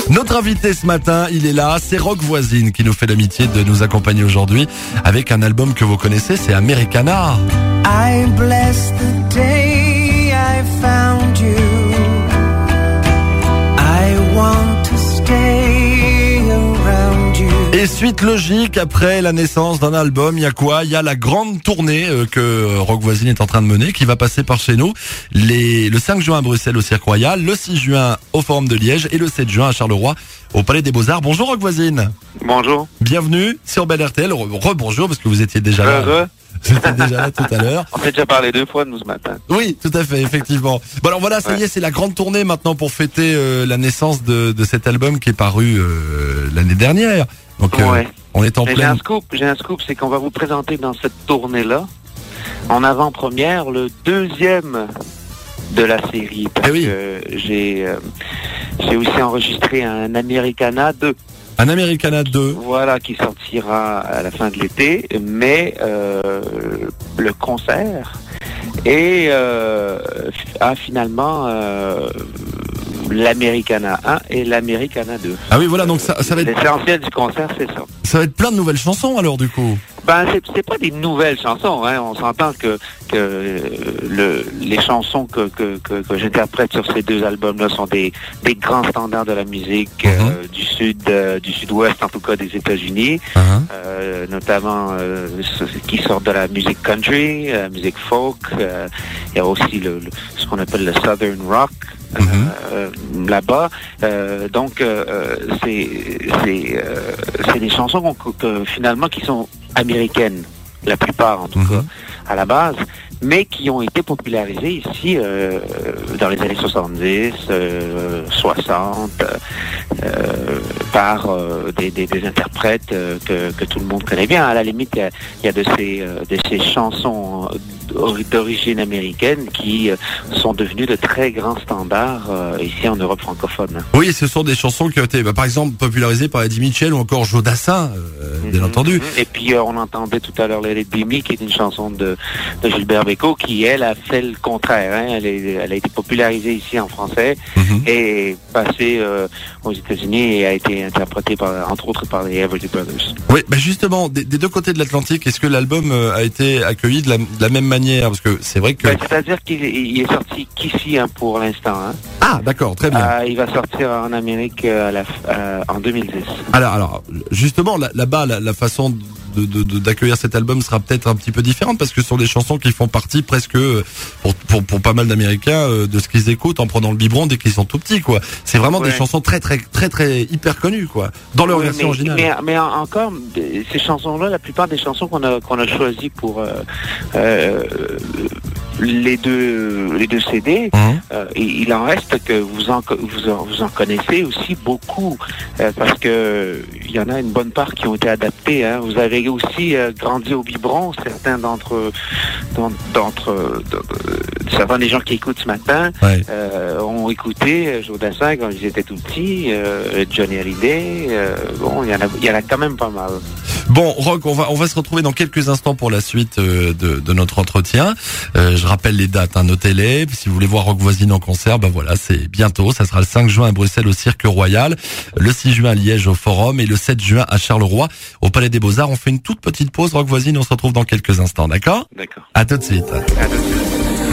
Notre invité ce matin, il est là, c'est Rock Voisine qui nous fait l'amitié de nous accompagner aujourd'hui avec un album que vous connaissez, c'est Americana. I bless the day I found you. I want to stay around you. Et suite logique, après la naissance d'un album, il y a quoi ? Il y a la grande tournée que Rock Voisine est en train de mener, qui va passer par chez nous. Le 5 juin à Bruxelles au Cirque Royal, le 6 juin au Forum de Liège et le 7 juin à Charleroi au Palais des Beaux-Arts. Bonjour Rock Voisine. Bonjour. Bienvenue sur Bel RTL. Rebonjour parce que vous étiez déjà là. Vous étiez déjà là tout à l'heure. On s'est déjà parlé 2 fois de nous ce matin. Oui, tout à fait, effectivement. Bon alors voilà, ça y est, c'est la grande tournée maintenant pour fêter la naissance de cet album qui est paru l'année dernière. Donc on est en plein. J'ai un scoop, c'est qu'on va vous présenter dans cette tournée-là, en avant-première, le 2e de la série. Parce que j'ai aussi enregistré un Americana 2. Un Americana 2. Voilà, qui sortira à la fin de l'été, mais le concert a finalement l'Americana 1 et l'Americana 2. Ah oui, voilà, donc ça va être... L'essentiel du concert, c'est ça. Ça va être plein de nouvelles chansons alors du coup. Ben c'est pas des nouvelles chansons, hein. On s'entend que les chansons que j'interprète sur ces 2 albums-là sont des grands standards de la musique du sud-ouest, en tout cas des États-Unis, notamment qui sortent de la musique country, la musique folk. Il y a aussi ce qu'on appelle le southern rock. Là-bas, donc c'est des chansons finalement qui sont américaines, la plupart en tout cas à la base, mais qui ont été popularisées ici dans les années 70, 60 par des interprètes que tout le monde connaît bien. À la limite, il y a de ces chansons d'origine américaine qui sont devenues de très grands standards ici en Europe francophone. Oui, ce sont des chansons qui ont été, par exemple, popularisées par Eddie Mitchell ou encore Joe Dassin, bien entendu. Et puis on entendait tout à l'heure Let It Be Me, qui est une chanson de Gilbert Bécaud, qui elle a fait le contraire. Hein. Elle a été popularisée ici en français et passée aux États-Unis et a été interprétée entre autres par les Everly Brothers. Oui, justement, des 2 côtés de l'Atlantique, est-ce que l'album a été accueilli de la même manière? Parce que c'est vrai que... c'est-à-dire qu'il est sorti qu'ici pour l'instant. Hein. Ah, d'accord, très bien. Il va sortir en Amérique en 2010. Alors justement, là-bas, la façon d'accueillir cet album sera peut-être un petit peu différente parce que ce sont des chansons qui font partie presque pour pas mal d'Américains de ce qu'ils écoutent en prenant le biberon dès qu'ils sont tout petits, quoi. C'est vraiment des chansons très hyper connues, quoi, dans leur version originale. Mais encore ces chansons-là, la plupart des chansons qu'on a choisies pour les deux CD, il en reste que vous en connaissez aussi beaucoup parce que il y en a une bonne part qui ont été adaptées. Hein. Vous avez aussi grandi au biberon. Certains certains des gens qui écoutent ce matin ont écouté Joe Dassin quand ils étaient tout petits, Johnny Hallyday. Il y en a quand même pas mal. Bon, Rock, on va se retrouver dans quelques instants pour la suite de notre entretien. Je rappelle les dates, notez-les. Si vous voulez voir Rock Voisine en concert, voilà, c'est bientôt. Ça sera le 5 juin à Bruxelles au Cirque Royal, le 6 juin à Liège au Forum et le 7 juin à Charleroi au Palais des Beaux-Arts. On fait une toute petite pause, Rock Voisine. On se retrouve dans quelques instants, d'accord ? D'accord. À tout de suite. À tout de suite.